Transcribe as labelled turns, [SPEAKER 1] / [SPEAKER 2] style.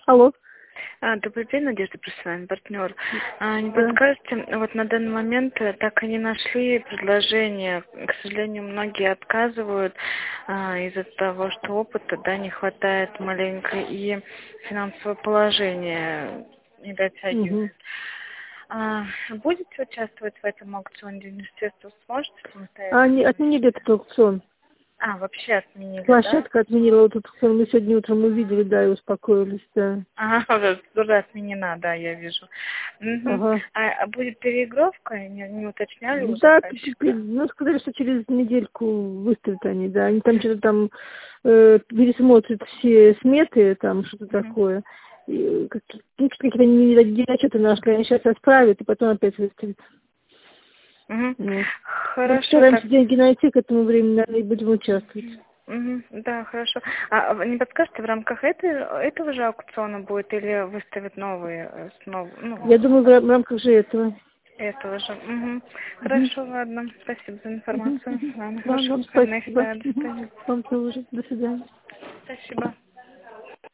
[SPEAKER 1] Алло.
[SPEAKER 2] Добрый день, Надежда, с вами партнер. Не
[SPEAKER 1] Да.
[SPEAKER 2] подскажете, вот на данный момент так и не нашли предложение. К сожалению, многие отказывают из-за того, что опыта не хватает маленько и финансовое положение не
[SPEAKER 1] Угу.
[SPEAKER 2] дотягивает. Будете участвовать в этом аукционе университета? Сможете
[SPEAKER 1] Они
[SPEAKER 2] самостоятельно?
[SPEAKER 1] отменили этот аукцион.
[SPEAKER 2] Вообще отменили, да?
[SPEAKER 1] Площадка отменила этот аукцион. Мы сегодня утром увидели, да, и успокоились, да.
[SPEAKER 2] Уже отменена, да, я вижу. Угу.
[SPEAKER 1] Ага.
[SPEAKER 2] А будет переигровка? Не уточняли у
[SPEAKER 1] Да,
[SPEAKER 2] заказчика?
[SPEAKER 1] ну, сказали, что через недельку выставят они, да. Они там что-то там пересмотрят все сметы, там что-то такое. И какие-то недочеты нашли, они сейчас отправят и потом опять выставят.
[SPEAKER 2] Угу.
[SPEAKER 1] Вот. Мы
[SPEAKER 2] Хорошо,
[SPEAKER 1] постараемся
[SPEAKER 2] так.
[SPEAKER 1] деньги найти к этому времени, наверное, и будем участвовать.
[SPEAKER 2] Да, хорошо. Вы не подскажете, в рамках этого же аукциона будет или выставят новые,
[SPEAKER 1] Я думаю, в рамках же этого.
[SPEAKER 2] этого же?
[SPEAKER 1] Угу.
[SPEAKER 2] Хорошо, ладно. Спасибо за
[SPEAKER 1] Угу.
[SPEAKER 2] информацию. Ладно,
[SPEAKER 1] Да,
[SPEAKER 2] хороших
[SPEAKER 1] вам
[SPEAKER 2] выходных,
[SPEAKER 1] спасибо.
[SPEAKER 2] да, до
[SPEAKER 1] Угу.
[SPEAKER 2] свидания.
[SPEAKER 1] Вам тоже. До свидания.
[SPEAKER 2] Спасибо.